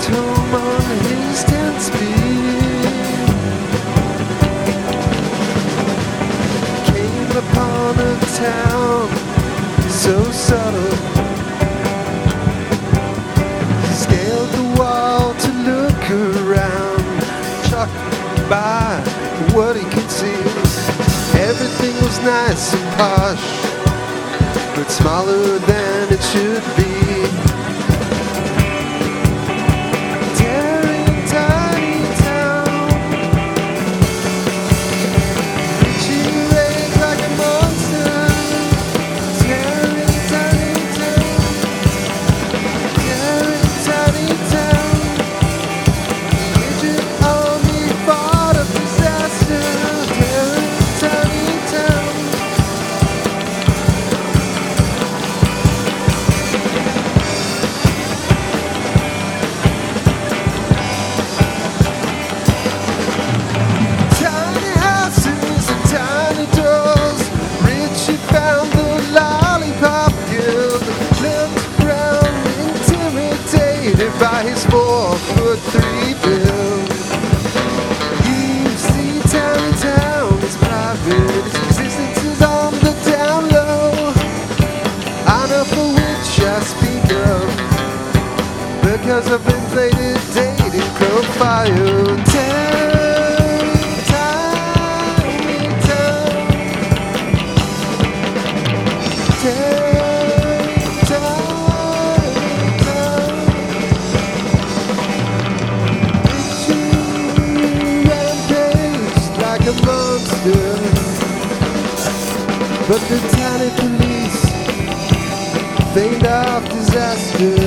raced home on his 10 speed. Came upon a town so subtle. Scaled the wall to look around, shocked by what he could see. Everything was nice and posh, but smaller than it should be. Tearing tiny town, reaching rage like a monster. Tearing tiny town, tearing tiny town. Agent army fought a disaster. Tearing tiny town. Tiny houses and tiny doors. Richie found the lollipop guild. Looked around, intimidated by his 4'3" build. You see, tiny town is private. Its existence is on the down low. I know for which I speak of, because I've been plated, dated, profile. Tiny town. Tiny town. Rampage like a monster, but the tiny police feigned off disaster.